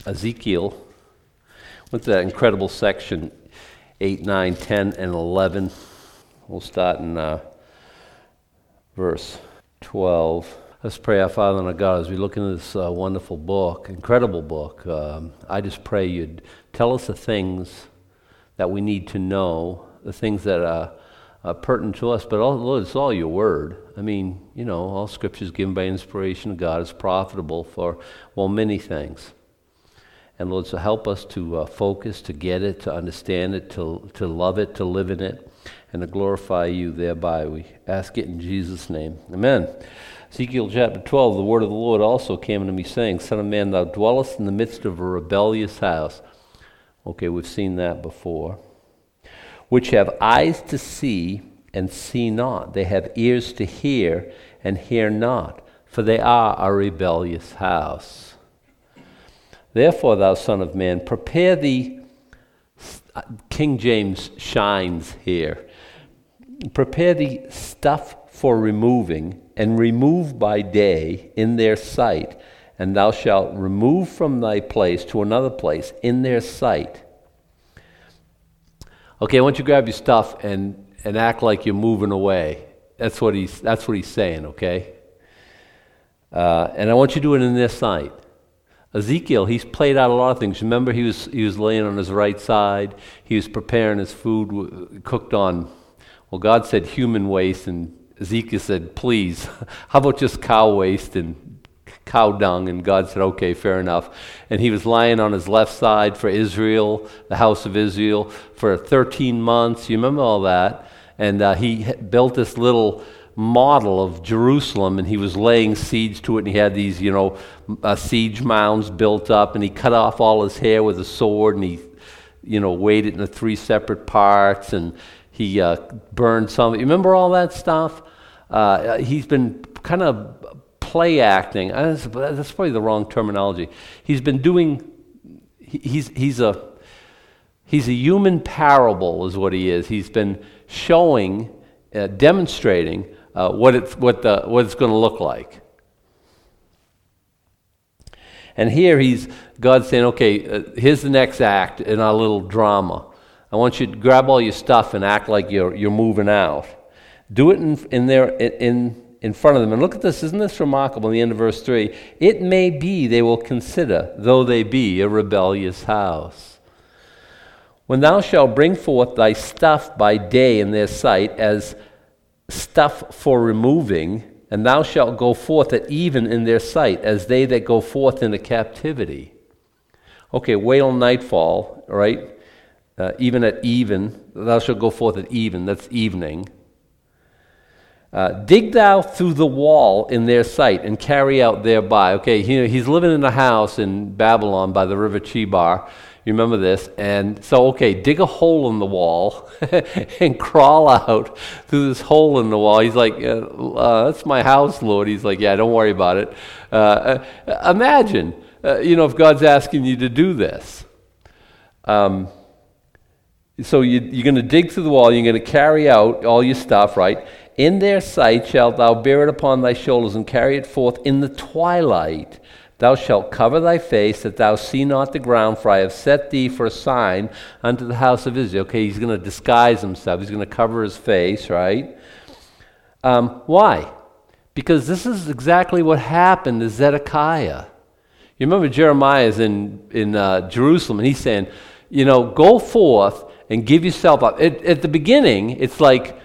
Ezekiel. Went to that incredible section 8, 9, 10, and 11. We'll start in verse 12. Let's pray. Our Father and our God, as we look into this wonderful book, incredible book, I just pray you'd tell us the things that we need to know, the things that are pertinent to us, but Lord, it's all your word. I mean, all Scripture is given by inspiration of God. It's profitable for, many things. And Lord, so help us to focus, to get it, to understand it, to love it, to live in it, and to glorify you thereby. We ask it in Jesus' name. Amen. Ezekiel chapter 12, the word of the Lord also came unto me, saying, Son of man, thou dwellest in the midst of a rebellious house. Okay, we've seen that before. Which have eyes to see and see not. They have ears to hear and hear not, for they are a rebellious house. Therefore, thou son of man, prepare thee, King James shines here, prepare thee stuff for removing, and remove by day in their sight, and thou shalt remove from thy place to another place in their sight. Okay, I want you to grab your stuff and act like you're moving away. That's what he's saying, okay? And I want you to do it in their sight. Ezekiel, he's played out a lot of things. Remember, he was laying on his right side. He was preparing his food cooked on, God said human waste, and Ezekiel said, please, how about just cow waste and cow dung? And God said, okay, fair enough. And he was lying on his left side for Israel, the house of Israel, for 13 months. You remember all that? And he built this little model of Jerusalem, and he was laying siege to it, and he had these, siege mounds built up, and he cut off all his hair with a sword, and he, weighed it into 3 separate parts, and he burned some. You remember all that stuff? He's been kind of play acting. That's probably the wrong terminology. He's been doing. He's a human parable, is what he is. He's been showing, demonstrating what it's going to look like. And here God's saying, okay, here's the next act in our little drama. I want you to grab all your stuff and act like you're moving out. Do it in front of them. And look at this, isn't this remarkable in the end of verse 3? It may be they will consider, though they be a rebellious house. When thou shalt bring forth thy stuff by day in their sight as stuff for removing, and thou shalt go forth at even in their sight as they that go forth into captivity. Okay, wait till nightfall, right? Even at even, thou shalt go forth at even, that's evening. Dig thou through the wall in their sight and carry out thereby. Okay, he's living in a house in Babylon by the river Chebar. You remember this? And so, dig a hole in the wall and crawl out through this hole in the wall. He's like, that's my house, Lord. He's like, yeah, don't worry about it. Imagine, if God's asking you to do this. So you're going to dig through the wall, you're going to carry out all your stuff, right? In their sight shalt thou bear it upon thy shoulders and carry it forth in the twilight. Thou shalt cover thy face that thou see not the ground, for I have set thee for a sign unto the house of Israel. Okay, he's going to disguise himself. He's going to cover his face, right? Why? Because this is exactly what happened to Zedekiah. You remember Jeremiah is in Jerusalem, and he's saying, go forth and give yourself up. At the beginning, it's like,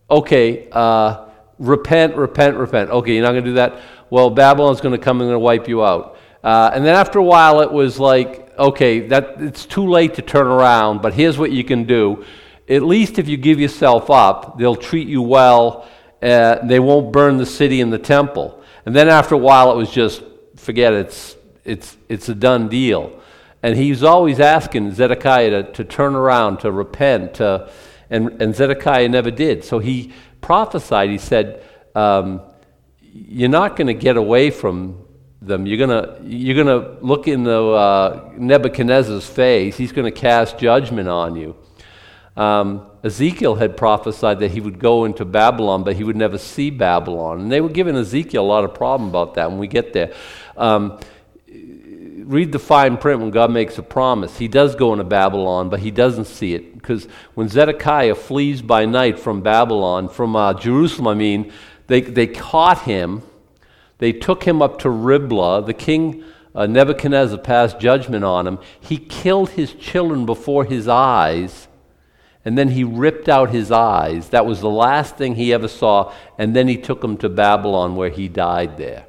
repent. Okay, you're not going to do that? Well, Babylon's going to come and going to wipe you out. And then after a while, it was like, it's too late to turn around, but here's what you can do. At least if you give yourself up, they'll treat you well. They won't burn the city and the temple. And then after a while, it was just, forget it. It's a done deal. And he's always asking Zedekiah to turn around, to repent, and Zedekiah never did. So he prophesied, he said, you're not going to get away from them. You're gonna look in Nebuchadnezzar's face. He's going to cast judgment on you. Ezekiel had prophesied that he would go into Babylon, but he would never see Babylon. And they were giving Ezekiel a lot of problem about that when we get there. read the fine print when God makes a promise. He does go into Babylon, but he doesn't see it. Because when Zedekiah flees by night from Babylon, from Jerusalem, they caught him. They took him up to Riblah. The king Nebuchadnezzar passed judgment on him. He killed his children before his eyes, and then he ripped out his eyes. That was the last thing he ever saw, and then he took him to Babylon where he died there.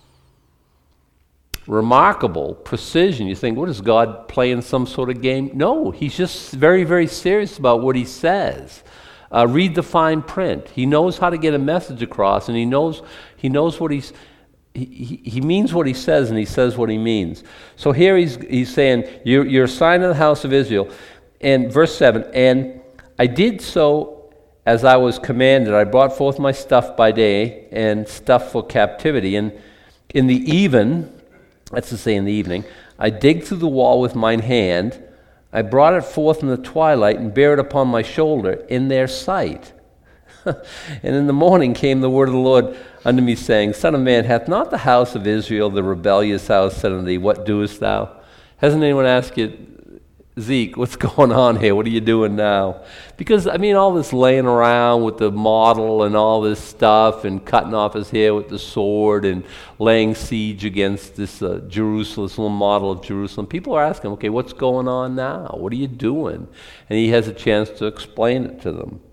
Remarkable precision. You think, what is God playing some sort of game? No, he's just very, very serious about what he says. Read the fine print. He knows how to get a message across, and he knows what he means what he says, and he says what he means. So here he's saying, you're a sign of the house of Israel. And verse 7, and I did so as I was commanded. I brought forth my stuff by day and stuff for captivity. And in the even, that's to say in the evening, I digged through the wall with mine hand. I brought it forth in the twilight and bare it upon my shoulder in their sight. And in the morning came the word of the Lord unto me, saying, Son of man, hath not the house of Israel, the rebellious house, said unto thee, what doest thou? Hasn't anyone asked you, Zeke, what's going on here? What are you doing now? Because, all this laying around with the model and all this stuff and cutting off his hair with the sword and laying siege against this Jerusalem, this little model of Jerusalem. People are asking, okay, what's going on now? What are you doing? And he has a chance to explain it to them.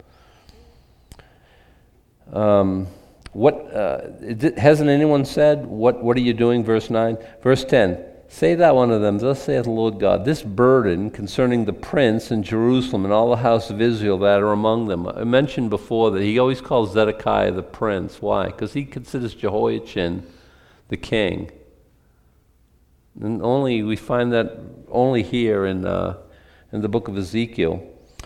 Hasn't anyone said, what are you doing? Verse 9. Verse 10. Say thou unto them, thus saith the Lord God, this burden concerning the prince in Jerusalem and all the house of Israel that are among them. I mentioned before that he always calls Zedekiah the prince. Why? Because he considers Jehoiachin the king. And we find that only here in the book of Ezekiel.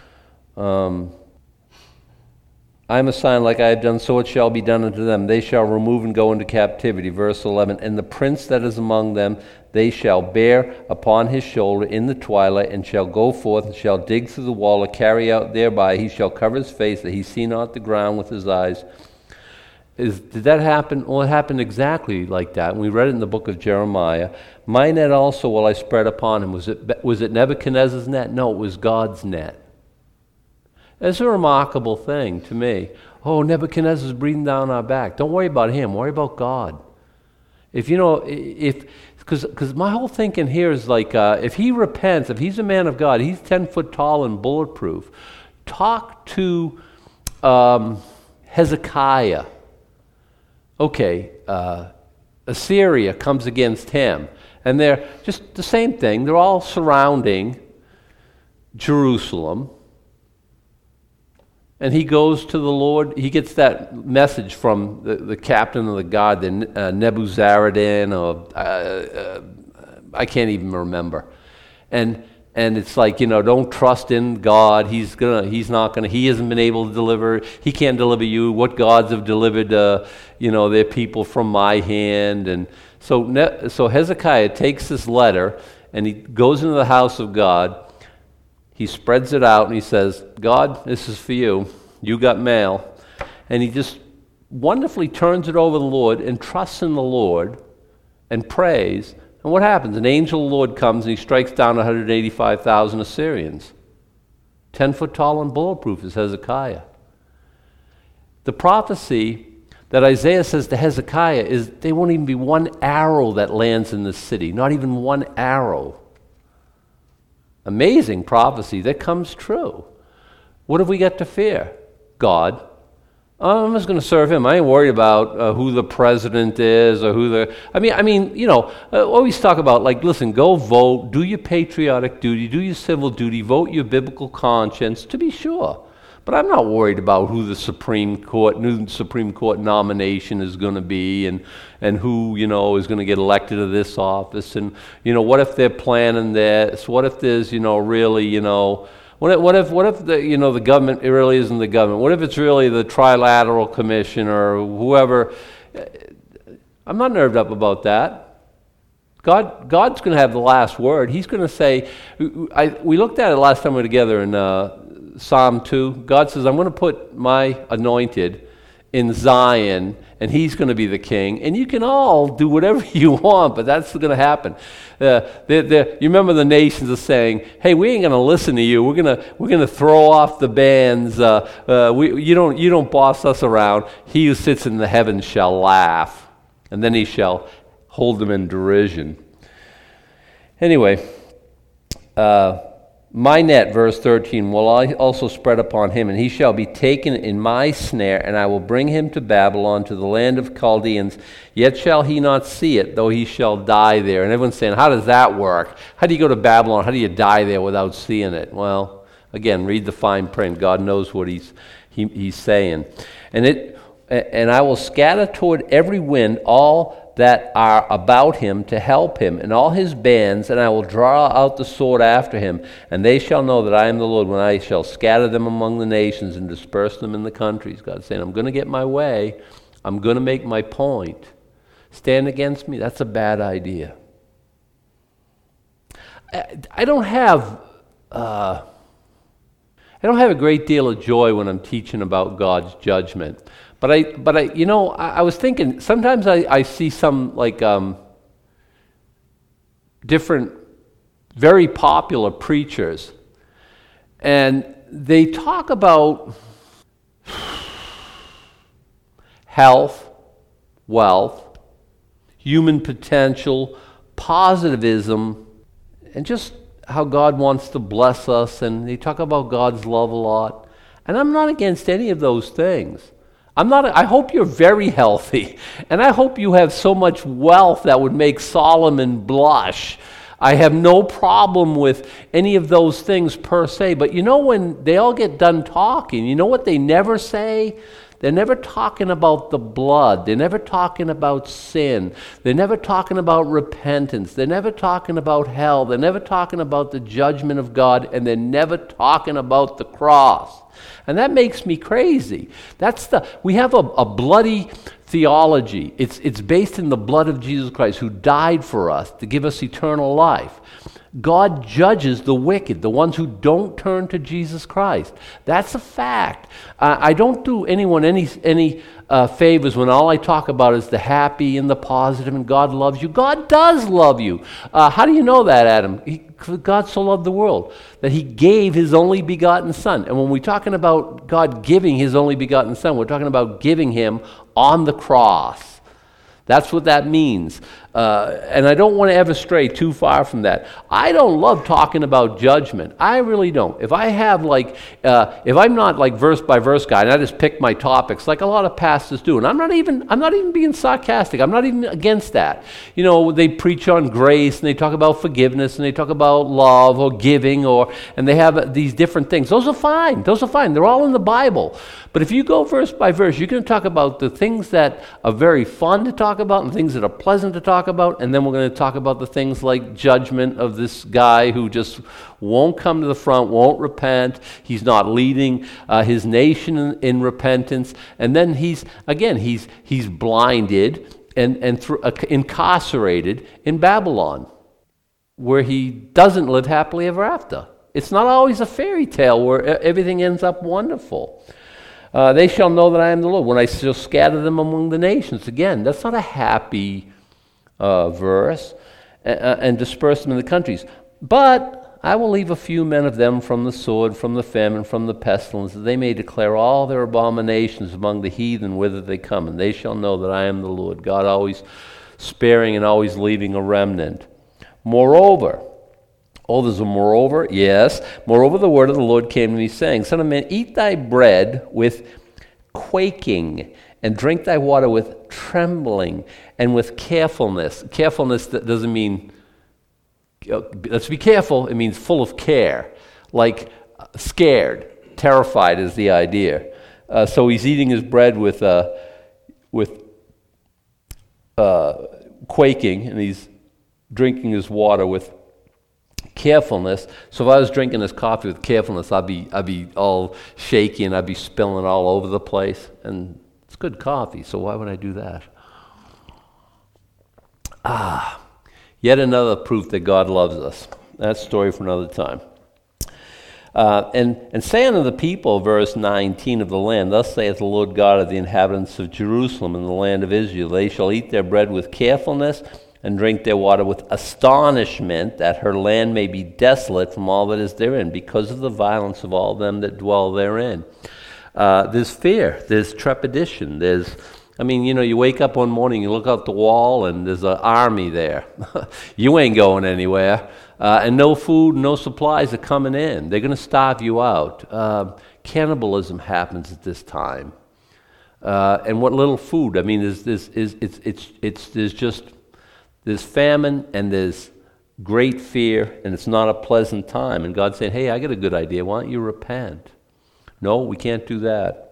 I am a sign like I have done, so it shall be done unto them. They shall remove and go into captivity. Verse 11, and the prince that is among them, they shall bear upon his shoulder in the twilight, and shall go forth, and shall dig through the wall, and carry out thereby. He shall cover his face, that he see not the ground with his eyes. Did that happen? Well, it happened exactly like that. And we read it in the book of Jeremiah. My net also will I spread upon him. Was it Nebuchadnezzar's net? No, it was God's net. It's a remarkable thing to me. Oh, Nebuchadnezzar's breathing down our back. Don't worry about him. Worry about God. Because my whole thinking here is like, if he repents, if he's a man of God, he's 10 foot tall and bulletproof. Talk to Hezekiah. Okay, Assyria comes against him. And they're just the same thing. They're all surrounding Jerusalem. And he goes to the Lord. He gets that message from the captain of the guard, the Nebuzaradan, or I can't even remember. And it's like, don't trust in God. He hasn't been able to deliver. He can't deliver you. What gods have delivered, their people from my hand? And so Hezekiah takes this letter and he goes into the house of God. He spreads it out and he says, God, this is for you. You got mail. And he just wonderfully turns it over to the Lord and trusts in the Lord and prays. And what happens? An angel of the Lord comes and he strikes down 185,000 Assyrians. 10 foot tall and bulletproof is Hezekiah. The prophecy that Isaiah says to Hezekiah is there won't even be one arrow that lands in this city. Not even one arrow. Amazing prophecy that comes true. What have we got to fear? God. I'm just going to serve him. I ain't worried about who the president is or who the... always talk about, listen, go vote, do your patriotic duty, do your civil duty, vote your biblical conscience, to be sure. But I'm not worried about who the new Supreme Court nomination is going to be and who, is going to get elected to this office. And, what if they're planning this? What if there's, really, what if the government really isn't the government? What if it's really the Trilateral Commission or whoever? I'm not nerved up about that. God's going to have the last word. He's going to say, we looked at it last time we were together in Psalm 2. God says, I'm going to put my anointed in Zion, and he's going to be the king, and you can all do whatever you want, but that's going to happen. You remember the nations are saying, "Hey, we ain't going to listen to you. We're going to throw off the bands. You don't boss us around. He who sits in the heavens shall laugh, and then he shall hold them in derision." Anyway, my net, verse 13, will I also spread upon him, and he shall be taken in my snare, and I will bring him to Babylon, to the land of Chaldeans. Yet shall he not see it, though he shall die there. And everyone's saying, how does that work? How do you go to Babylon? How do you die there without seeing it? Well, again, read the fine print. God knows what he's saying. And I will scatter toward every wind all that are about him to help him, and all his bands, and I will draw out the sword after him, and they shall know that I am the Lord when I shall scatter them among the nations and disperse them in the countries. God's saying, I'm going to get my way. I'm going to make my point. Stand against me? That's a bad idea. I don't have a great deal of joy when I'm teaching about God's judgment. But I was thinking, sometimes I see some different, very popular preachers, and they talk about health, wealth, human potential, positivism, and just how God wants to bless us, and they talk about God's love a lot. And I'm not against any of those things. I hope you're very healthy, and I hope you have so much wealth that would make Solomon blush. I have no problem with any of those things per se, but when they all get done talking, you know what they never say? They're never talking about the blood. They're never talking about sin. They're never talking about repentance. They're never talking about hell. They're never talking about the judgment of God, and they're never talking about the cross. And that makes me crazy. We have a bloody theology. It's based in the blood of Jesus Christ, who died for us to give us eternal life. God judges the wicked, the ones who don't turn to Jesus Christ. That's a fact. I don't do anyone any favors when all I talk about is the happy and the positive, and God loves you. God does love you. How do you know that, Adam? God so loved the world that he gave his only begotten Son. And when we're talking about God giving his only begotten Son, we're talking about giving him on the cross. That's what that means. And I don't want to ever stray too far from that. I don't love talking about judgment. I really don't. If I have if I'm not verse by verse guy, and I just pick my topics like a lot of pastors do, and I'm not even being sarcastic. I'm not even against that. They preach on grace, and they talk about forgiveness, and they talk about love or giving, and they have these different things. Those are fine. They're all in the Bible. But if you go verse by verse, you can talk about the things that are very fun to talk about and things that are pleasant to talk about, and then we're going to talk about the things like judgment of this guy who just won't come to the front, won't repent. He's not leading his nation in repentance, and then he's blinded and incarcerated in Babylon, where he doesn't live happily ever after. It's not always a fairy tale where everything ends up wonderful. They shall know that I am the Lord when I shall scatter them among the nations. Again, that's not a happy verse. And disperse them in the countries. But I will leave a few men of them from the sword, from the famine, from the pestilence, that they may declare all their abominations among the heathen whither they come. And they shall know that I am the Lord. God always sparing and always leaving a remnant. Moreover, there's a moreover? Yes. Moreover, the word of the Lord came to me, saying, Son of man, eat thy bread with quaking, and drink thy water with trembling, and with carefulness. Carefulness that doesn't mean, let's be careful, it means full of care. Like scared, terrified is the idea. So he's eating his bread with quaking, and he's drinking his water with carefulness. So if I was drinking this coffee with carefulness, I'd be all shaky and I'd be spilling all over the place. And it's good coffee, so why would I do that? Yet another proof that God loves us. That's a story for another time. And say unto the people, verse 19 of the land, thus saith the Lord God of the inhabitants of Jerusalem and the land of Israel, they shall eat their bread with carefulness and drink their water with astonishment, that her land may be desolate from all that is therein, because of the violence of all them that dwell therein. There's fear, there's trepidation, you wake up one morning, you look out the wall, and there's an army there. You ain't going anywhere. And no food, no supplies are coming in. They're going to starve you out. Cannibalism happens at this time. And what little food? There's famine and there's great fear, and it's not a pleasant time. And God's saying, hey, I got a good idea. Why don't you repent? No, we can't do that.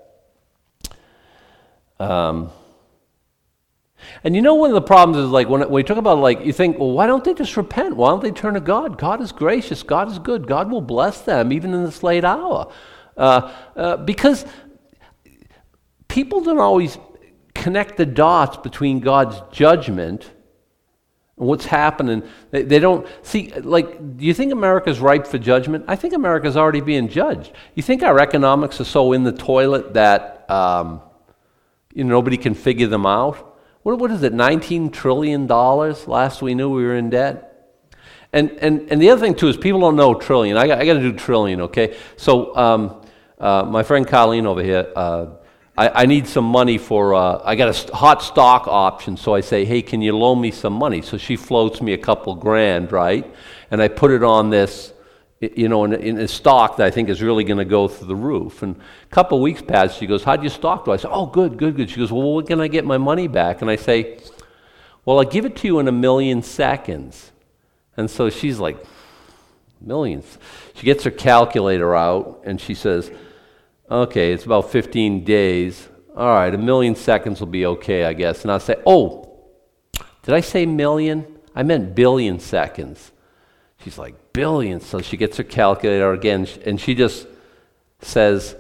And one of the problems is, like, when we talk about, like, you think, well, why don't they just repent? Why don't they turn to God? God is gracious. God is good. God will bless them even in this late hour. Because people don't always connect the dots between God's judgment and what's happening. They don't see, like, do you think America's ripe for judgment? I think America's already being judged. You think our economics are so in the toilet that nobody can figure them out? What is it, $19 trillion last we knew we were in debt? And the other thing, too, is people don't know trillion. I got to do trillion, okay? So my friend Colleen over here, I need some money for, I got a hot stock option, so I say, hey, can you loan me some money? So she floats me a couple grand, right? And I put it on this, in a stock that I think is really going to go through the roof. And a couple of weeks passed, she goes, how'd you stock do? I said, oh, good. She goes, well, when can I get my money back? And I say, well, I'll give it to you in 1,000,000 seconds. And so she's like, millions. She gets her calculator out, and she says, okay, it's about 15 days. All right, 1,000,000 seconds will be okay, I guess. And I'll say, oh, did I say million? I meant billion seconds. She's like, billions. So she gets her calculator again, and she just says,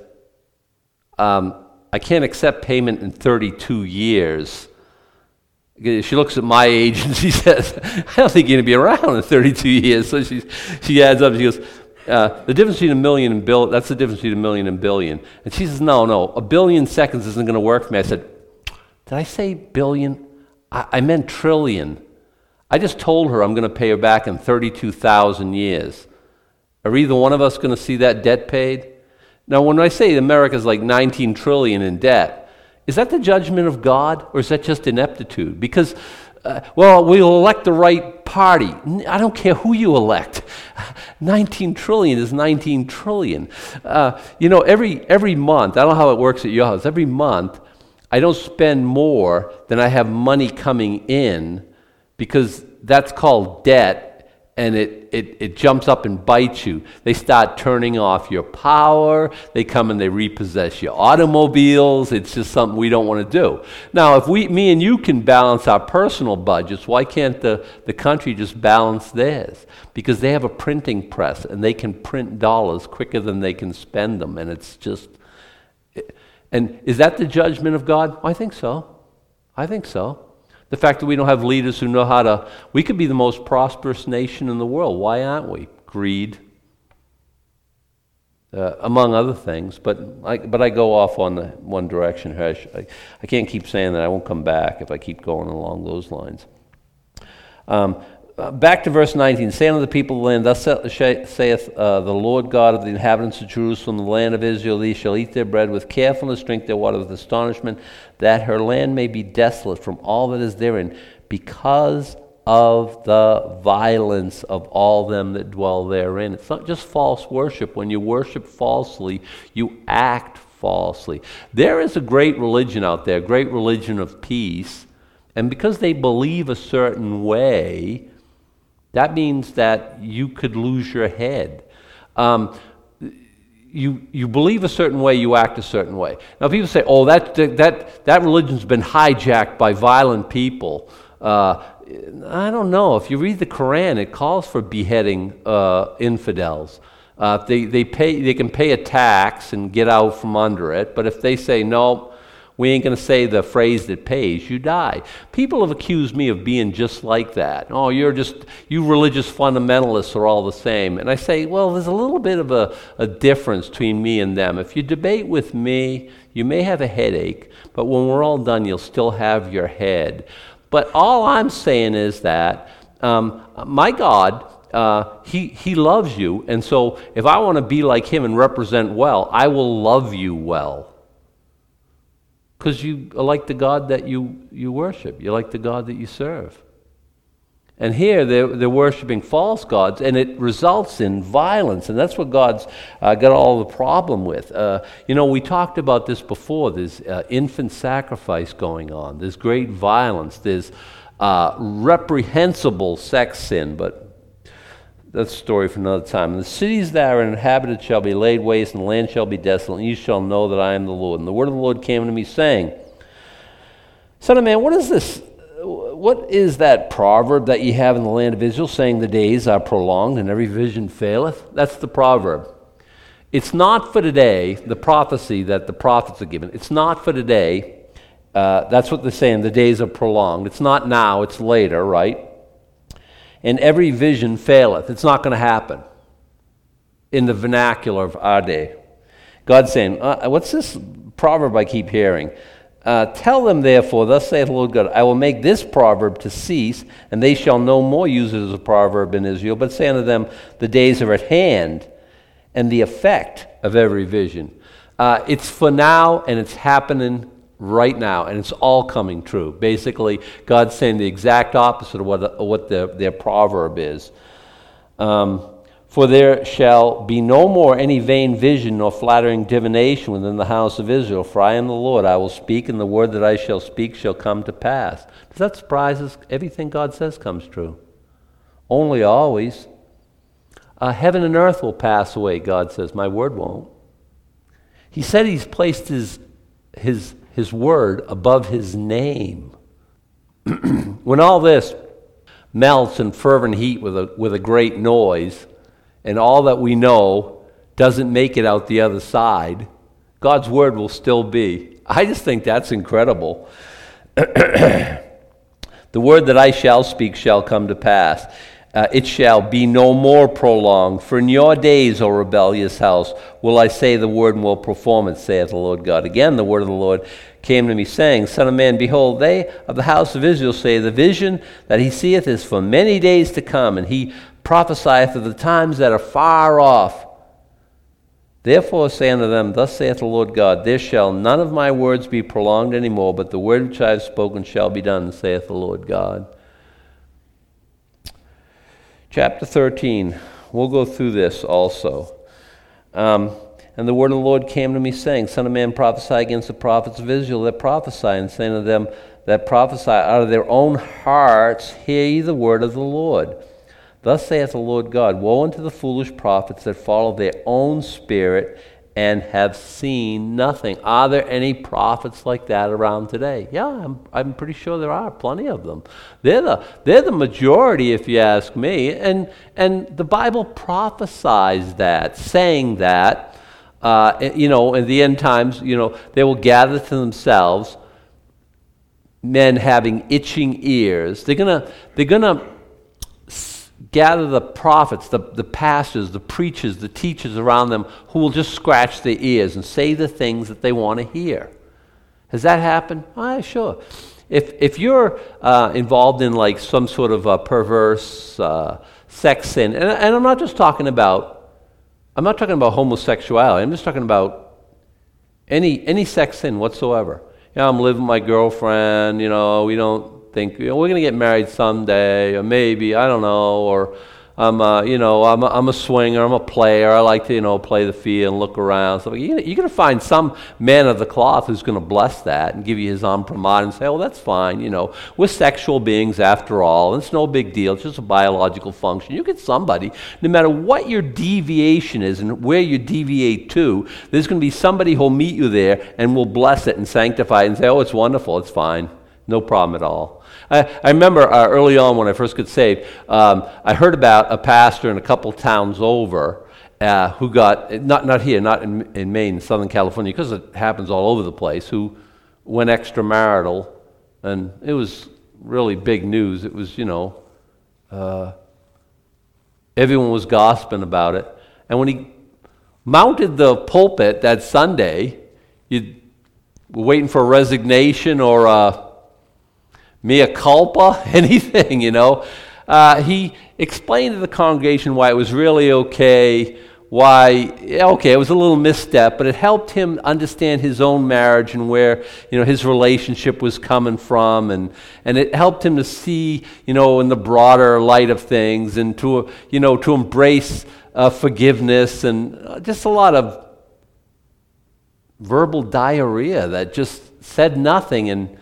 I can't accept payment in 32 years. She looks at my age and she says, I don't think you're going to be around in 32 years. So she adds up, she goes, the difference between a million and billion, that's the difference between a million and billion. And she says, no, 1,000,000,000 seconds isn't going to work for me. I said, did I say billion? I meant trillion. I just told her I'm going to pay her back in 32,000 years. Are either one of us going to see that debt paid? Now, when I say America's like 19 trillion in debt, is that the judgment of God, or is that just ineptitude? Because, we'll elect the right party. I don't care who you elect. 19 trillion is 19 trillion. Every month, I don't know how it works at your house, every month, I don't spend more than I have money coming in, because that's called debt, and it jumps up and bites you. They start turning off your power. They come and they repossess your automobiles. It's just something we don't want to do. Now, if me and you can balance our personal budgets, why can't the country just balance theirs? Because they have a printing press, and they can print dollars quicker than they can spend them, and it's just... And is that the judgment of God? I think so. The fact that we don't have leaders who know how to... We could be the most prosperous nation in the world. Why aren't we? Greed, among other things. But I go off on one direction here. I can't keep saying that. I won't come back if I keep going along those lines. Back to verse 19. Say unto the people of the land, thus saith the Lord God of the inhabitants of Jerusalem, the land of Israel, these shall eat their bread with carefulness, drink their water with astonishment, that her land may be desolate from all that is therein, because of the violence of all them that dwell therein. It's not just false worship. When you worship falsely, you act falsely. There is a great religion out there, great religion of peace, and because they believe a certain way, that means that you could lose your head. You believe a certain way, you act a certain way. Now, people say, "Oh, that religion's been hijacked by violent people." I don't know. If you read the Quran, it calls for beheading infidels. They can pay a tax and get out from under it. But if they say no, We ain't going to say the phrase that pays, you die. People have accused me of being just like that. Oh, you religious fundamentalists are all the same. And I say, well, there's a little bit of a difference between me and them. If you debate with me, you may have a headache, but when we're all done, you'll still have your head. But all I'm saying is that my God, he loves you, and so if I want to be like him and represent well, I will love you well. Because you are like the God that you worship. You're like the God that you serve. And here they're worshiping false gods, and it results in violence, and that's what God's got all the problem with. We talked about this before. There's infant sacrifice going on. There's great violence. There's reprehensible sex sin, but that's a story for another time. And the cities that are inhabited shall be laid waste, and the land shall be desolate, and you shall know that I am the Lord. And the word of the Lord came to me, saying, Son of man, what is this? What is that proverb that you have in the land of Israel, saying the days are prolonged and every vision faileth? That's the proverb. It's not for today, the prophecy that the prophets are given. It's not for today. That's what they're saying, the days are prolonged. It's not now, it's later, right? And every vision faileth. It's not going to happen in the vernacular of our day. God's saying, what's this proverb I keep hearing? Tell them, therefore, thus saith the Lord God, I will make this proverb to cease, and they shall no more use it as a proverb in Israel, but say unto them, the days are at hand, and the effect of every vision. It's for now, and it's happening right now, and it's all coming true. Basically, God's saying the exact opposite of what their proverb is. For there shall be no more any vain vision nor flattering divination within the house of Israel, for I am the Lord. I will speak, and the word that I shall speak shall come to pass. Does that surprise us? Everything God says comes true. Only always. Heaven and earth will pass away, God says. My word won't. He said he's placed his word above his name. When all this melts in fervent heat with a great noise, and all that we know doesn't make it out the other side, God's word will still be. I just think that's incredible. The word that I shall speak shall come to pass. It shall be no more prolonged. For in your days, O rebellious house, will I say the word and will perform it, saith the Lord God. Again, the word of the Lord came to me, saying, Son of man, behold, they of the house of Israel say, the vision that he seeth is for many days to come, and he prophesieth of the times that are far off. Therefore say unto them, thus saith the Lord God, there shall none of my words be prolonged any more, but the word which I have spoken shall be done, saith the Lord God. Chapter 13, we'll go through this also. And the word of the Lord came to me, saying, Son of man, prophesy against the prophets of Israel that prophesy, and saying to them that prophesy out of their own hearts, hear ye the word of the Lord. Thus saith the Lord God, woe unto the foolish prophets that follow their own spirit and have seen nothing. Are there any prophets like that around today? Yeah, I'm pretty sure there are plenty of them. They're the majority, if you ask me. And the Bible prophesies that, saying that, in the end times, they will gather to themselves men having itching ears. They're gonna gather the prophets, the pastors, the preachers, the teachers around them who will just scratch their ears and say the things that they want to hear. Has that happened? Sure. If you're involved in like some sort of a perverse sex sin, and I'm not talking about homosexuality. I'm just talking about any sex sin whatsoever. I'm living with my girlfriend. We don't think we're going to get married someday, or maybe, I don't know, or I'm a swinger, I'm a player, I like to play the field and look around. So you're going to find some man of the cloth who's going to bless that and give you his imprimatur and say, oh, that's fine, we're sexual beings after all, and it's no big deal, it's just a biological function. You get somebody, no matter what your deviation is and where you deviate to, there's going to be somebody who'll meet you there and will bless it and sanctify it and say, oh, it's wonderful, it's fine, no problem at all. I remember early on when I first got saved, I heard about a pastor in a couple towns over who got, not here, not in Maine, Southern California, because it happens all over the place, who went extramarital, and it was really big news. It was, everyone was gossiping about it. And when he mounted the pulpit that Sunday, you were waiting for a resignation or a mea culpa, anything, he explained to the congregation why it was really okay, it was a little misstep, but it helped him understand his own marriage and where, his relationship was coming from, and it helped him to see, in the broader light of things, and to embrace forgiveness, and just a lot of verbal diarrhea that just said nothing. And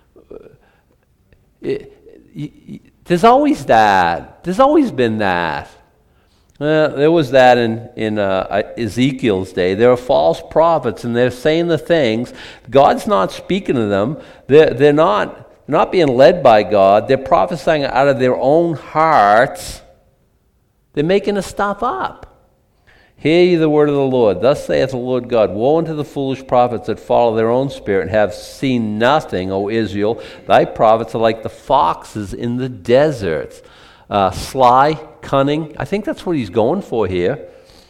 there's always that. There's always been that. There was that in Ezekiel's day. There are false prophets, and they're saying the things. God's not speaking to them. They're not being led by God. They're prophesying out of their own hearts. They're making the stuff up. Hear ye the word of the Lord. Thus saith the Lord God, woe unto the foolish prophets that follow their own spirit and have seen nothing, O Israel. Thy prophets are like the foxes in the deserts. Sly, cunning. I think that's what he's going for here.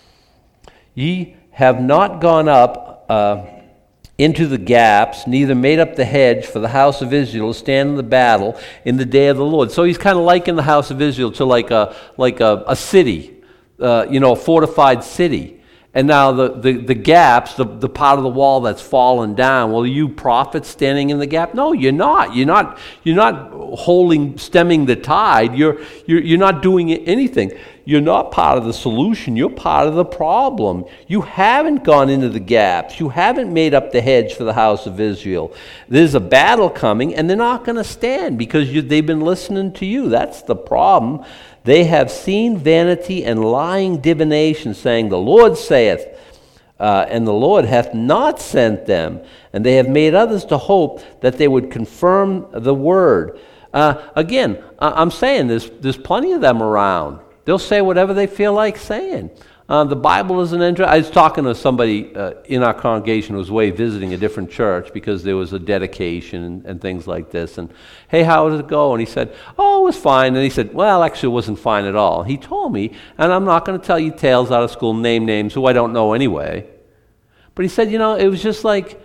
Ye have not gone up into the gaps, neither made up the hedge for the house of Israel to stand in the battle in the day of the Lord. So he's kind of liking the house of Israel to like a city, a fortified city. And now the gaps, the part of the wall that's fallen down, well, are you prophets standing in the gap? No, you're not. You're not stemming the tide. You're not doing anything. You're not part of the solution. You're part of the problem. You haven't gone into the gaps. You haven't made up the hedge for the house of Israel. There's a battle coming, and they're not going to stand because they've been listening to you. That's the problem. They have seen vanity and lying divination, saying, the Lord saith, and the Lord hath not sent them. And they have made others to hope that they would confirm the word. Again, I'm saying there's plenty of them around. They'll say whatever they feel like saying. The Bible isn't interesting. I was talking to somebody in our congregation who was away visiting a different church because there was a dedication and things like this. And, hey, how did it go? And he said, oh, it was fine. And he said, well, actually, it wasn't fine at all. He told me, and I'm not going to tell you tales out of school, name names who I don't know anyway. But he said, it was just like,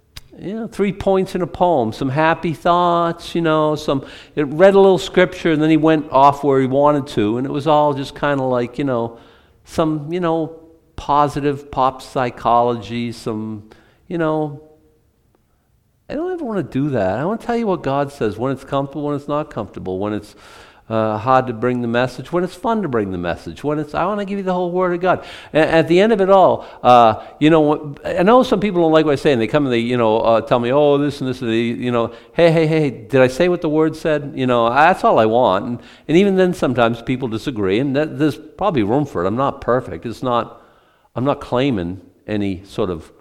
3 points in a poem, some happy thoughts, it read a little scripture, and then he went off where he wanted to, and it was all just kind of like, some, positive pop psychology, some, I don't ever want to do that. I want to tell you what God says, when it's comfortable, when it's not comfortable, when it's hard to bring the message, when it's fun to bring the message, I want to give you the whole Word of God. And at the end of it all, I know some people don't like what I say, and they come and they, tell me, oh, this and this, hey, did I say what the Word said? That's all I want. And even then, sometimes people disagree, and there's probably room for it. I'm not perfect. I'm not claiming any sort of,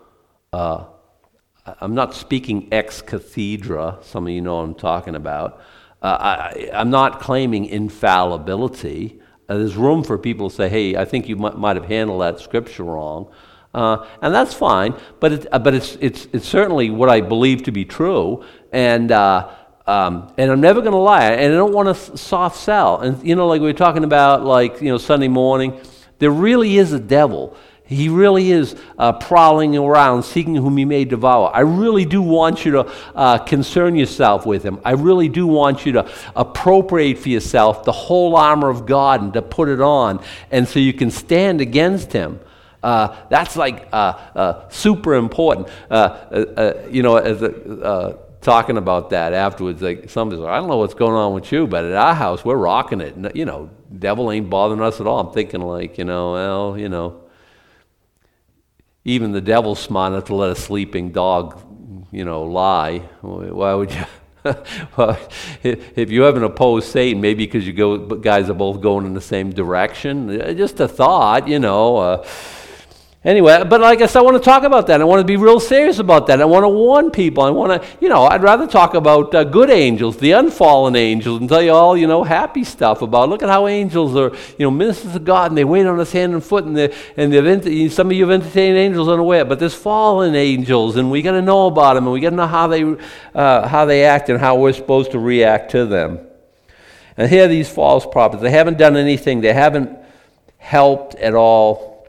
I'm not speaking ex cathedra. Some of you know what I'm talking about. I'm not claiming infallibility. There's room for people to say, hey, I think you might have handled that scripture wrong. And that's fine, but it's certainly what I believe to be true, and I'm never going to lie, and I don't want to soft sell. And like we were talking about, Sunday morning, there really is a devil. He really is prowling around, seeking whom he may devour. I really do want you to concern yourself with him. I really do want you to appropriate for yourself the whole armor of God and to put it on, and so you can stand against him. That's super important. Talking about that afterwards, somebody's like, I don't know what's going on with you, but at our house, we're rocking it. Devil ain't bothering us at all. I'm thinking even the devil's smart enough to let a sleeping dog, lie. Why would you? Well, if you haven't opposed Satan, maybe because guys are both going in the same direction. Just a thought, Anyway, but I guess I want to talk about that. I want to be real serious about that. I want to warn people. I want to, I'd rather talk about good angels, the unfallen angels, and tell you all, happy stuff about, look at how angels are, ministers of God, and they wait on us hand and foot, and some of you have entertained angels unaware, but there's fallen angels, and we got to know about them, and we got to know how they act and how we're supposed to react to them. And here are these false prophets. They haven't done anything. They haven't helped at all.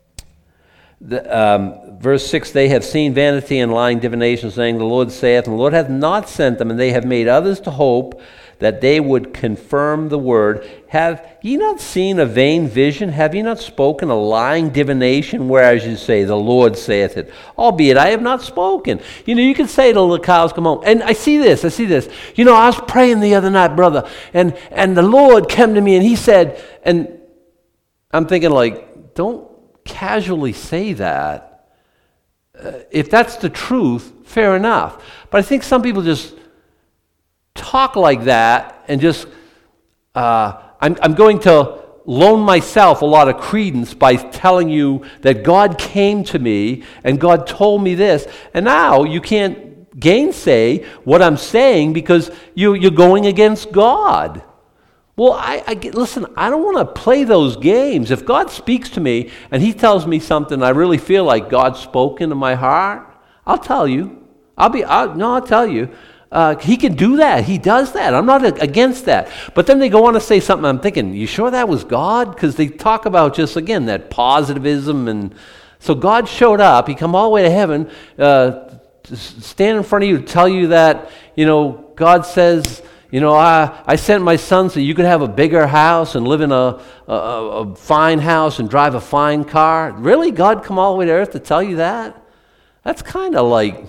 Verse 6, they have seen vanity and lying divination, saying, the Lord saith, and the Lord hath not sent them, and they have made others to hope that they would confirm the word. Have ye not seen a vain vision? Have ye not spoken a lying divination, whereas you say, the Lord saith it? Albeit I have not spoken. You can say till the cows come home. And I see this. I was praying the other night, brother, and the Lord came to me, and he said, and I'm thinking don't casually say that. If that's the truth, fair enough. But I think some people just talk like that and just, I'm going to loan myself a lot of credence by telling you that God came to me and God told me this. And now you can't gainsay what I'm saying because you're going against God. Well, listen, I don't want to play those games. If God speaks to me and he tells me something I really feel like God's spoken to my heart, I'll tell you. I'll tell you. He can do that. He does that. I'm not against that. But then they go on to say something. I'm thinking, you sure that was God? Because they talk about just, again, that positivism. And so God showed up. He come all the way to heaven, stand in front of you to tell you that, God says, I sent my son so you could have a bigger house and live in a fine house and drive a fine car. Really? God come all the way to earth to tell you that? That's kind of like,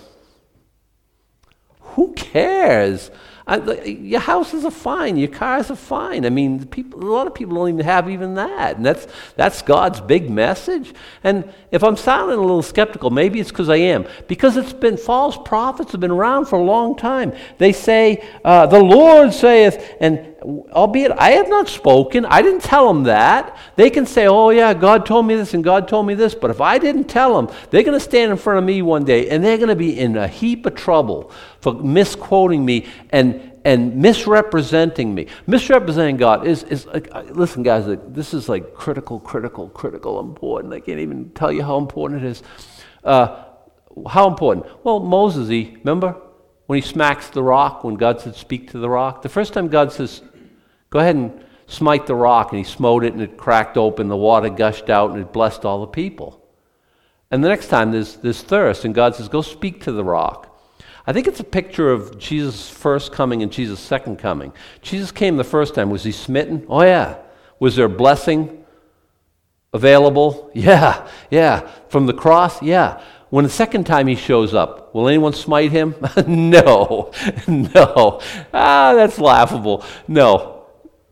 who cares? Your houses are fine. Your cars are fine. I mean, a lot of people don't even have even that. And that's God's big message. And if I'm sounding a little skeptical, maybe it's because I am. Because false prophets have been around for a long time. They say, the Lord saith, and albeit I have not spoken, I didn't tell them that. They can say, oh yeah, God told me this and God told me this. But if I didn't tell them, they're going to stand in front of me one day and they're going to be in a heap of trouble for misquoting me and misrepresenting me. Misrepresenting God is listen guys, this is critical important. I can't even tell you how important it is. How important? Well, Moses, remember when he smacks the rock, when God said speak to the rock? The first time God says, go ahead and smite the rock, and he smote it and it cracked open, the water gushed out and it blessed all the people. And the next time there's thirst and God says, go speak to the rock. I think it's a picture of Jesus' first coming and Jesus' second coming. Jesus came the first time. Was he smitten? Oh yeah. Was there blessing available? Yeah. From the cross? Yeah. When the second time he shows up, will anyone smite him? No. That's laughable. No.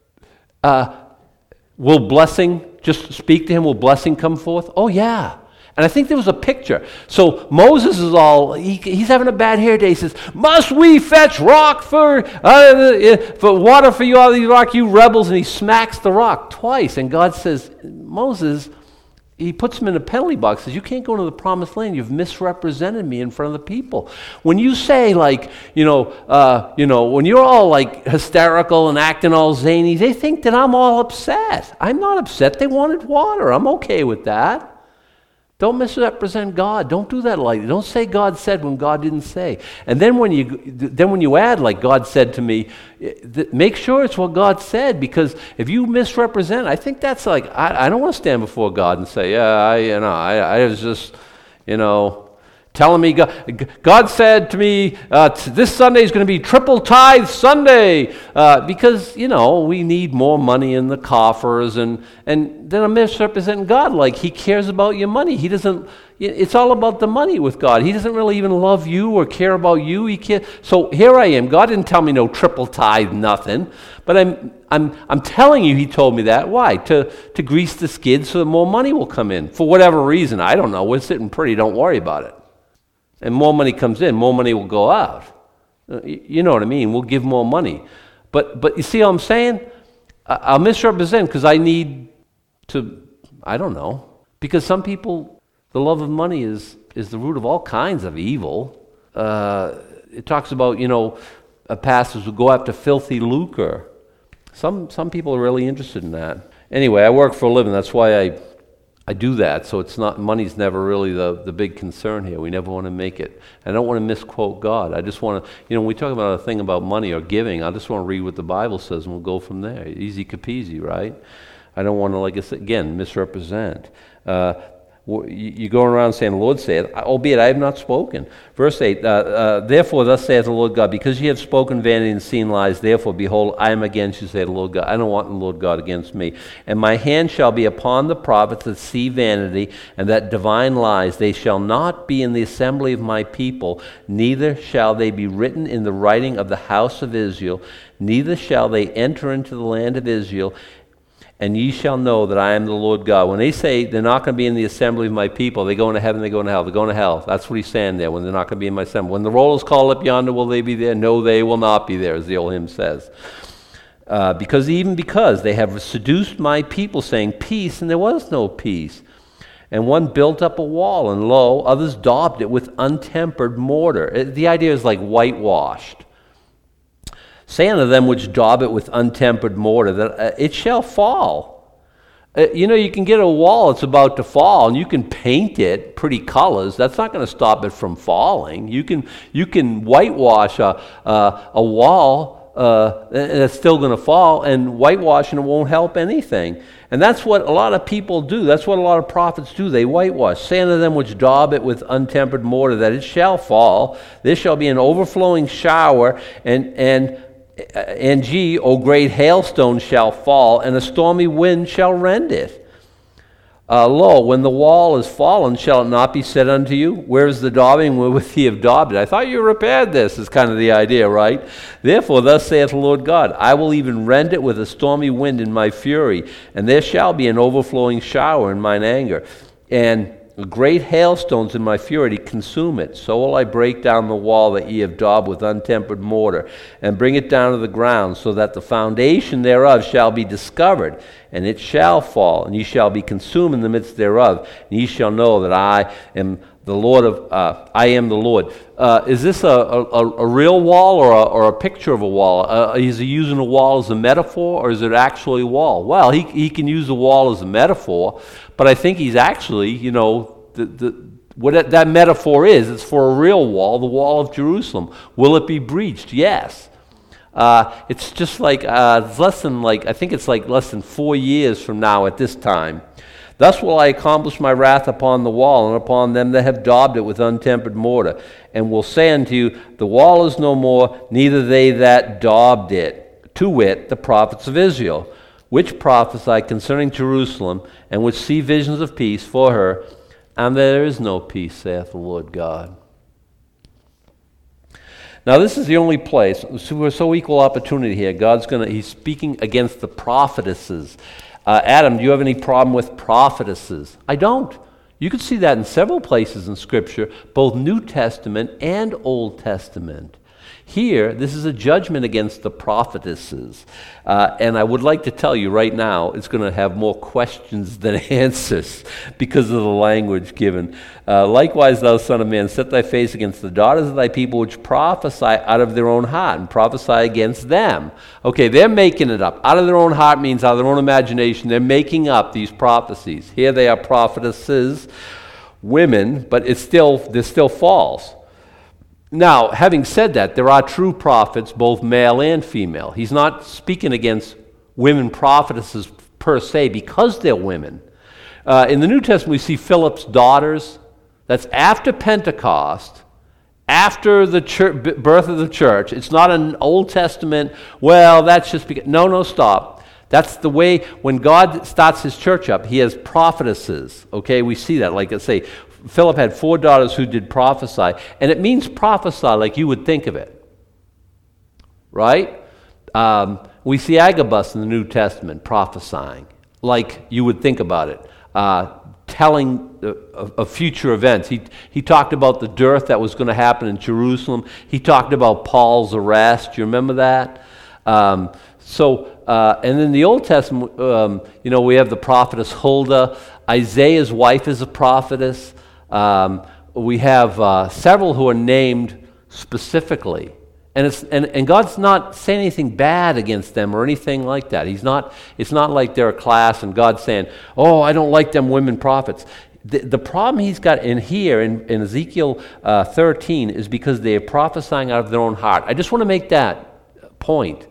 Will blessing, just speak to him, will blessing come forth? Oh yeah. And I think there was a picture. So Moses is he's having a bad hair day. He says, must we fetch rock for water for you out of the rock, you rebels? And he smacks the rock twice. And God says, Moses, he puts him in a penalty box, says, you can't go into the promised land. You've misrepresented me in front of the people. When you say when you're all hysterical and acting all zany, they think that I'm all upset. I'm not upset. They wanted water. I'm okay with that. Don't misrepresent God. Don't do that lightly. Don't say God said when God didn't say. And then when you add like God said to me, make sure it's what God said, because if you misrepresent, I think that's I don't want to stand before God and say, I was just, telling me God said to me, this Sunday is going to be triple tithe Sunday, because, we need more money in the coffers, and then I'm misrepresenting God like he cares about your money. He doesn't, it's all about the money with God. He doesn't really even love you or care about you. He cares. So here I am. God didn't tell me no triple tithe, nothing, but I'm telling you he told me that. Why? To grease the skids so that more money will come in. For whatever reason, I don't know. We're sitting pretty, don't worry about it. And more money comes in, more money will go out. You know what I mean? We'll give more money. But you see what I'm saying? I'll misrepresent because I need to, I don't know. Because some people The love of money is the root of all kinds of evil. It talks about, pastors who go after filthy lucre. Some people are really interested in that. Anyway, I work for a living. That's why I do that. So it's not, money's never really the big concern here. We never want to make it. I don't want to misquote God. I just want to, when we talk about a thing about money or giving, I just want to read what the Bible says and we'll go from there. Easy capeasy, right? I don't want to, like I said, again, misrepresent. You're going around saying, the Lord saith, albeit I have not spoken. Verse 8, therefore thus saith the Lord God, because ye have spoken vanity and seen lies, therefore, behold, I am against you, saith the Lord God. I don't want the Lord God against me. And my hand shall be upon the prophets that see vanity, and that divine lies. They shall not be in the assembly of my people, neither shall they be written in the writing of the house of Israel, neither shall they enter into the land of Israel, and ye shall know that I am the Lord God. When they say they're not going to be in the assembly of my people, they go into heaven, they go into hell. They're going to hell. That's what he's saying there, when they're not going to be in my assembly. When the roll is called up yonder, will they be there? No, they will not be there, as the old hymn says. Because they have seduced my people, saying, peace, and there was no peace. And one built up a wall, and lo, others daubed it with untempered mortar. The idea is like whitewashed. Say unto them which daub it with untempered mortar, that it shall fall. You can get a wall that's about to fall, and you can paint it pretty colors. That's not going to stop it from falling. You can whitewash a wall that's still going to fall, and whitewashing it won't help anything. And that's what a lot of people do. That's what a lot of prophets do. They whitewash. Say unto them which daub it with untempered mortar, that it shall fall. There shall be an overflowing shower, and ye, O great hailstone, shall fall, and a stormy wind shall rend it. Lo, when the wall is fallen, shall it not be said unto you, where is the daubing wherewith ye have daubed it? I thought you repaired this, is kind of the idea, right? Therefore, thus saith the Lord God, I will even rend it with a stormy wind in my fury, and there shall be an overflowing shower in mine anger, and great hailstones in my fury to consume it. So will I break down the wall that ye have daubed with untempered mortar, and bring it down to the ground, so that the foundation thereof shall be discovered, and it shall fall, and ye shall be consumed in the midst thereof, and ye shall know that I am the Lord I am the Lord. Is this a real wall or a picture of a wall? Is he using a wall as a metaphor, or is it actually a wall? Well, he can use the wall as a metaphor, but I think he's actually, what that metaphor is, it's for a real wall, the wall of Jerusalem. Will it be breached? Yes. It's just like, less than 4 years from now at this time. Thus will I accomplish my wrath upon the wall, and upon them that have daubed it with untempered mortar, and will say unto you, the wall is no more, neither they that daubed it, to wit, the prophets of Israel, which prophesy concerning Jerusalem, and which see visions of peace for her, and there is no peace, saith the Lord God. Now this is the only place, we're so equal opportunity here, he's speaking against the prophetesses. Adam, do you have any problem with prophetesses? I don't. You can see that in several places in Scripture, both New Testament and Old Testament. Here, this is a judgment against the prophetesses. And I would like to tell you right now, it's going to have more questions than answers because of the language given. Likewise, thou son of man, set thy face against the daughters of thy people, which prophesy out of their own heart, and prophesy against them. Okay, they're making it up. Out of their own heart means out of their own imagination. They're making up these prophecies. Here they are prophetesses, women, but they're still false. Now, having said that, there are true prophets, both male and female. He's not speaking against women prophetesses per se because they're women. In the New Testament, we see Philip's daughters. That's after Pentecost, after the birth of the church. It's not an Old Testament, well, that's just because. No, stop. That's the way, when God starts his church up, he has prophetesses. Okay, we see that. Like I say, Philip had 4 daughters who did prophesy, and it means prophesy like you would think of it, right? We see Agabus in the New Testament prophesying like you would think about it, telling of future events. He talked about the dearth that was going to happen in Jerusalem. He talked about Paul's arrest. You remember that? And in the Old Testament, we have the prophetess Huldah. Isaiah's wife is a prophetess. We have several who are named specifically. And God's not saying anything bad against them or anything like that. It's not like they're a class and God's saying, oh, I don't like them women prophets. The problem he's got in here, in Ezekiel 13, is because they are prophesying out of their own heart. I just want to make that point.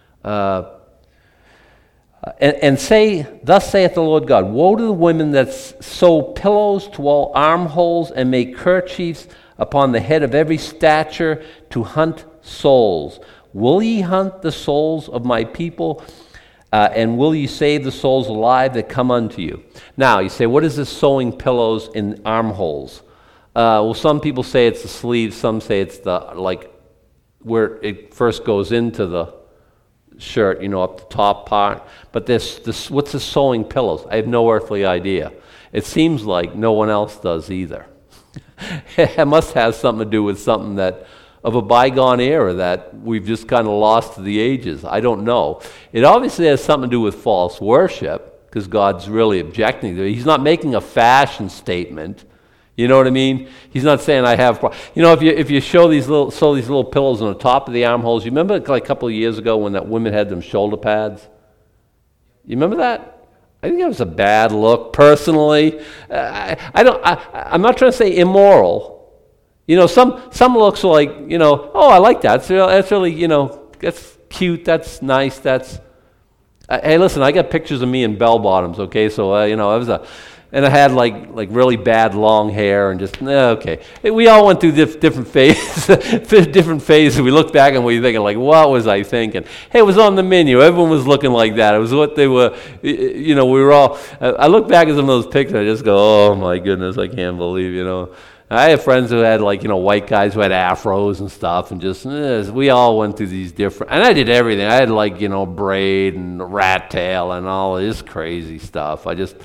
And say, thus saith the Lord God, woe to the women that sew pillows to all armholes and make kerchiefs upon the head of every stature to hunt souls. Will ye hunt the souls of my people, and will ye save the souls alive that come unto you? Now, you say, what is this sewing pillows in armholes? Well, some people say it's the sleeves, some say it's where it first goes into the shirt, up the top part. But this what's the sewing pillows? I have no earthly idea. It seems like no one else does either. It must have something to do with something that of a bygone era that we've just kind of lost to the ages. I don't know. It obviously has something to do with false worship, because God's really objecting to it. He's not making a fashion statement. You know what I mean? He's not saying I have. If you sew these little pillows on the top of the armholes, you remember like a couple of years ago when that women had them shoulder pads? You remember that? I think it was a bad look, personally. I'm not trying to say immoral. Some looks are like, oh, I like that. That's really, that's cute. That's nice. Hey, listen, I got pictures of me in bell bottoms. Okay, so and I had like really bad long hair and just okay. We all went through different phases. Different phases. We look back and we're thinking like, what was I thinking? Hey, it was on the menu. Everyone was looking like that. It was what they were. We were all. I look back at some of those pictures. I just go, oh my goodness, I can't believe. I have friends who had white guys who had afros and stuff, and just we all went through these different. And I did everything. I had braid and rat tail and all this crazy stuff. I just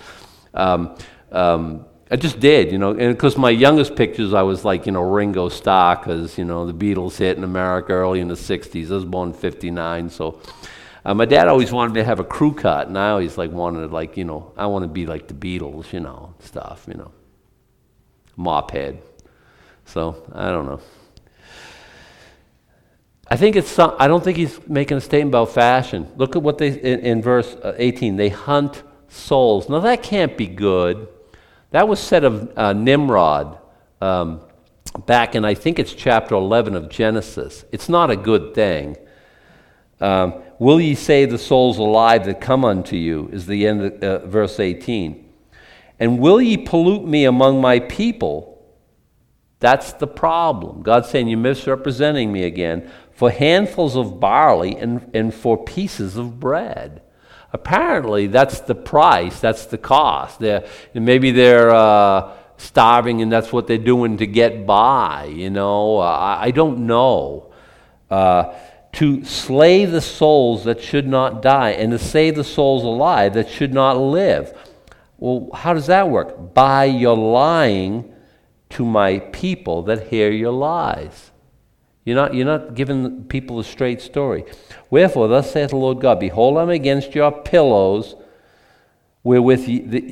did, and because my youngest pictures, I was Ringo Starr, because the Beatles hit in America early in the '60s. I was born in '59, so my dad always wanted me to have a crew cut, and I always wanted I want to be like the Beatles, stuff, mop head. So I don't know. I don't think he's making a statement about fashion. Look at what they in verse 18. They hunt souls. Now that can't be good. That was said of Nimrod back in, I think it's chapter 11 of Genesis. It's not a good thing. Will ye save the souls alive that come unto you, is the end of verse 18. And will ye pollute me among my people? That's the problem. God's saying, you're misrepresenting me again, for handfuls of barley and for pieces of bread. Apparently, that's the price, that's the cost. Maybe they're starving and that's what they're doing to get by, I don't know. To slay the souls that should not die, and to save the souls alive that should not live. Well, how does that work? By your lying to my people that hear your lies. You're not giving people a straight story. Wherefore, thus saith the Lord God, behold, I'm against your pillows, wherewith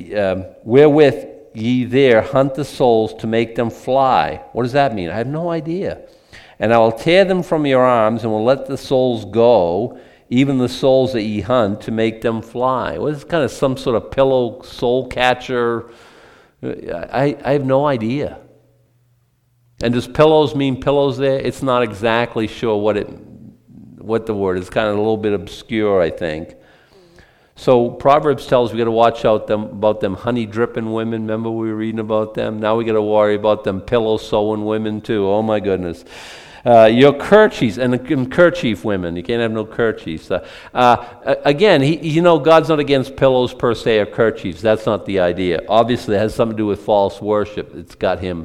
ye there hunt the souls to make them fly. What does that mean? I have no idea. And I will tear them from your arms, and will let the souls go, even the souls that ye hunt, to make them fly. Well, it's kind of some sort of pillow soul catcher. I have no idea. And does pillows mean pillows there? It's not exactly sure what the word is. It's kind of a little bit obscure, I think. So Proverbs tells us we got to watch out about them honey dripping women. Remember we were reading about them? Now we got to worry about them pillow sewing women too. Oh my goodness. Your kerchiefs and kerchief women. You can't have no kerchiefs. Again, God's not against pillows per se or kerchiefs. That's not the idea. Obviously, it has something to do with false worship. It's got him.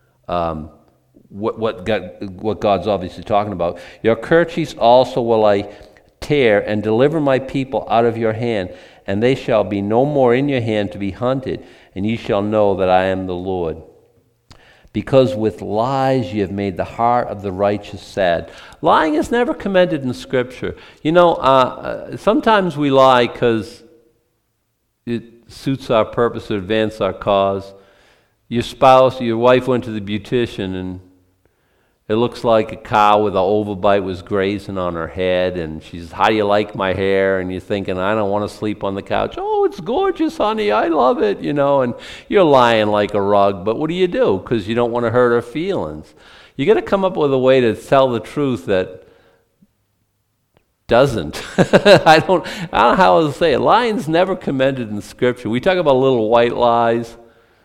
What God's obviously talking about. Your kerchiefs also will I tear and deliver my people out of your hand, and they shall be no more in your hand to be hunted, and ye shall know that I am the Lord. Because with lies ye have made the heart of the righteous sad. Lying is never commended in Scripture. Sometimes we lie because it suits our purpose to advance our cause. your spouse, your wife went to the beautician and it looks like a cow with an overbite was grazing on her head, and she's, how do you like my hair? And you're thinking, I don't want to sleep on the couch. Oh, it's gorgeous, honey, I love it, and you're lying like a rug, but what do you do? Because you don't want to hurt her feelings. You got to come up with a way to tell the truth that doesn't. I don't know how to say it. Lying's never commended in Scripture. We talk about little white lies.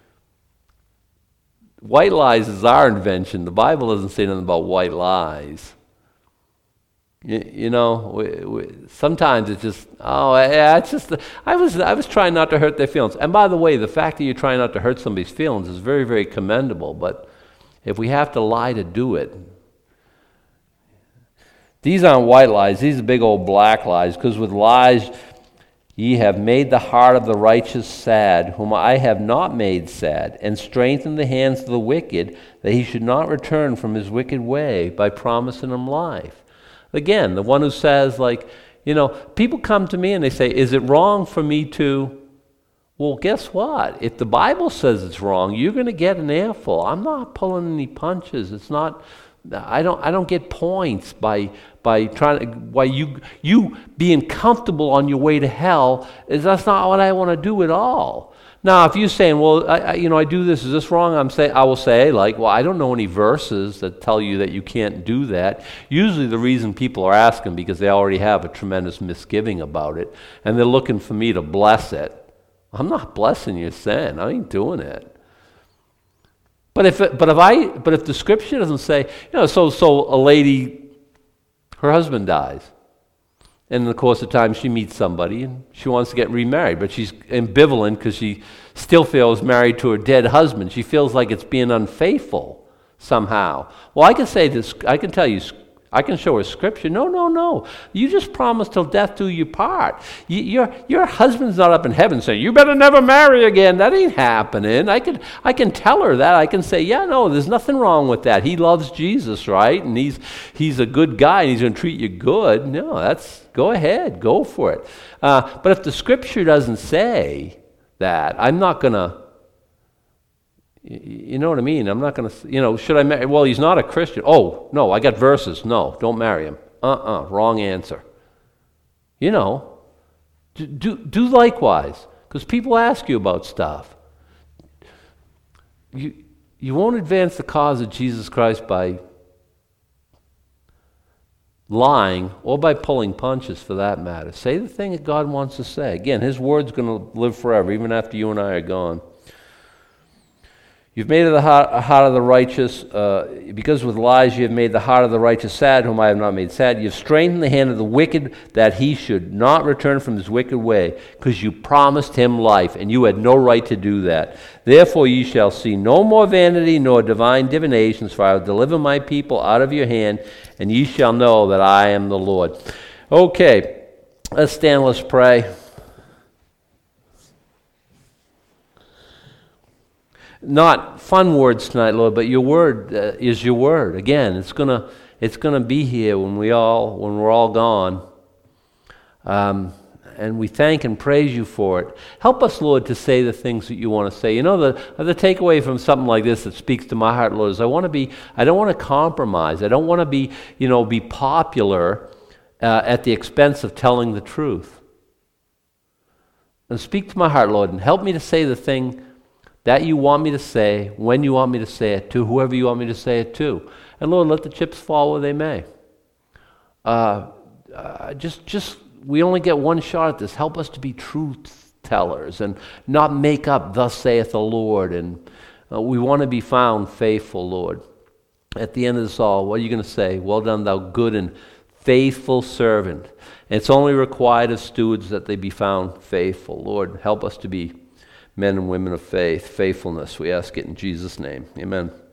White lies is our invention. The Bible doesn't say nothing about white lies. Sometimes it's just, it's just, I was trying not to hurt their feelings. And by the way, the fact that you're trying not to hurt somebody's feelings is very, very commendable. But if we have to lie to do it, these aren't white lies. These are big old black lies. Because with lies, ye have made the heart of the righteous sad, whom I have not made sad, and strengthened the hands of the wicked, that he should not return from his wicked way by promising him life. Again, the one who says, people come to me and they say, is it wrong for me to? Well, guess what? If the Bible says it's wrong, you're going to get an earful. I'm not pulling any punches. It's not. I don't get points by you being comfortable on your way to hell. That's not what I want to do at all. Now, if you're saying, well, I do this, is this wrong? I will say, I don't know any verses that tell you that you can't do that. Usually the reason people are asking because they already have a tremendous misgiving about it, and they're looking for me to bless it. I'm not blessing your sin. I ain't doing it. But if the Scripture doesn't say, so a lady, her husband dies, and in the course of time she meets somebody and she wants to get remarried, but she's ambivalent because she still feels married to her dead husband. She feels like it's being unfaithful somehow. Well, I can say this. I can tell you. I can show her Scripture. No. You just promise till death do you part. Your husband's not up in heaven saying, you better never marry again. That ain't happening. I can tell her that. I can say, there's nothing wrong with that. He loves Jesus, right? And he's a good guy and he's going to treat you good. No, go ahead. Go for it. But if the Scripture doesn't say that, I'm not going to, you know what I mean? I'm not going to, should I marry? Well, he's not a Christian. Oh, no, I got verses. No, don't marry him. Wrong answer. Do likewise, because people ask you about stuff. You won't advance the cause of Jesus Christ by lying or by pulling punches, for that matter. Say the thing that God wants to say. Again, His word's going to live forever, even after you and I are gone. You've made the heart of the righteous, because with lies you have made the heart of the righteous sad, whom I have not made sad. You've strengthened the hand of the wicked, that he should not return from his wicked way, because you promised him life, and you had no right to do that. Therefore ye shall see no more vanity, nor divine divinations, for I will deliver my people out of your hand, and ye shall know that I am the Lord. Okay, let's stand, let's pray. Not fun words tonight, Lord, but your word is your word. Again, it's gonna be here when we're all gone. And we thank and praise you for it. Help us, Lord, to say the things that you want to say. The takeaway from something like this that speaks to my heart, Lord, is I don't want to compromise. I don't want to be popular at the expense of telling the truth. And speak to my heart, Lord, and help me to say the thing that you want me to say, when you want me to say it, to whoever you want me to say it to. And Lord, let the chips fall where they may. We only get one shot at this. Help us to be truth tellers and not make up, thus saith the Lord. And we want to be found faithful, Lord. At the end of this all, what are you going to say? Well done, thou good and faithful servant. And it's only required of stewards that they be found faithful. Lord, help us to be men and women of faith, faithfulness. We ask it in Jesus' name. Amen.